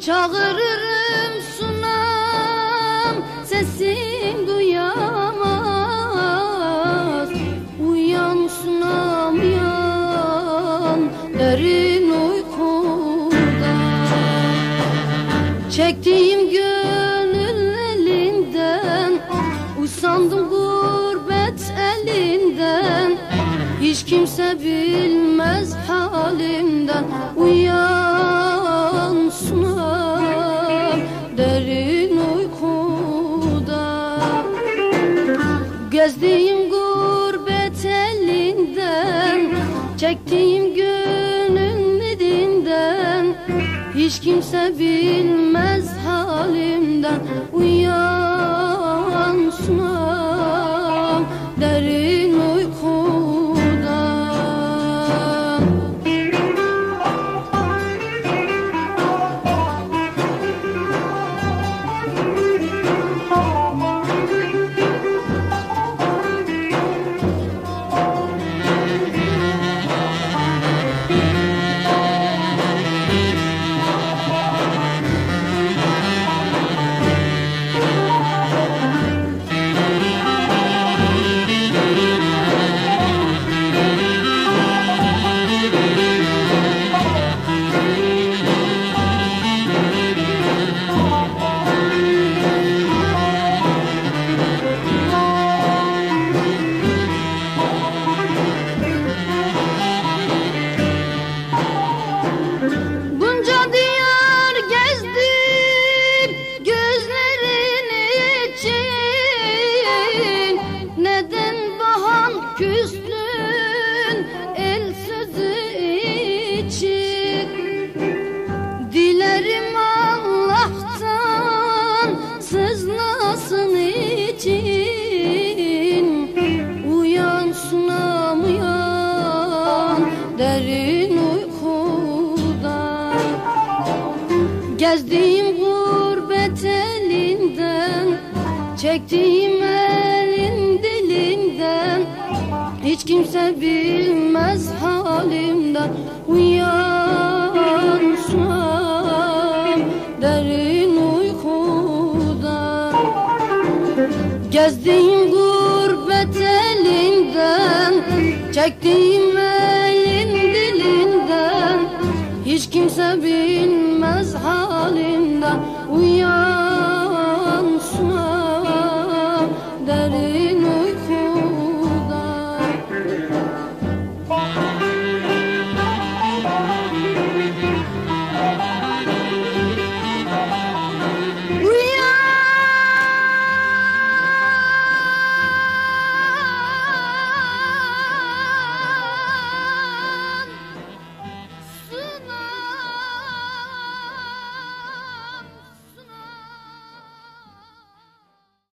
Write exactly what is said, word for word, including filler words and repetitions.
Çağırırım sunam, sesim duyamaz. Uyan sunam uyan, derin uykuda. Çektiğim gönül elinden, usandım gurbet elinden. Hiç kimse bilmez halimden. Uyan sunam, derin uykuda. Gezdiğim gurbet elinden, çektiğim gönül elinden. Hiç kimse bilmez halimden. Uyan sunam, derin uykuda. Küstün el sözü için. Dilerim Allah'tan sızlasın için. Uyan sunam uyan, derin uykuda. Gezdiğim gurbet elinden, çektiğim elin dilinden. Hiç kimse bilmez halimden. Uyan sunam, derin uykuda. Gezdiğim gurbet elinden, çektiğim elin dilinden. Hiç kimse bilmez halimden. Uyan sunam, derin